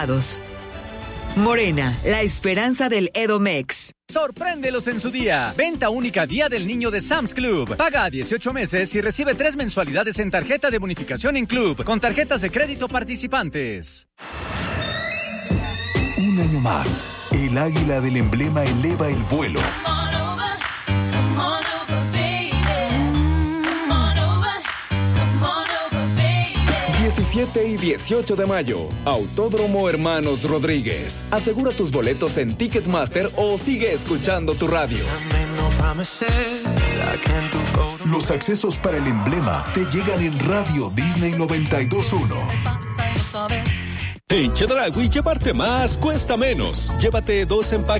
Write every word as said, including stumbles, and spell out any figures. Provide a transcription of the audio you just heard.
Morena, la esperanza del Edomex. Sorpréndelos en su día. Venta única Día del Niño de Sam's Club. Paga a dieciocho meses y recibe tres mensualidades en tarjeta de bonificación en Club, con tarjetas de crédito participantes. Un año más, el águila del emblema eleva el vuelo. diecisiete y dieciocho de mayo, Autódromo Hermanos Rodríguez. Asegura tus boletos en Ticketmaster o sigue escuchando tu radio. Los accesos para el emblema te llegan en Radio Disney noventa y dos punto uno. En Chedraui llevarte más cuesta menos. Llévate dos empaques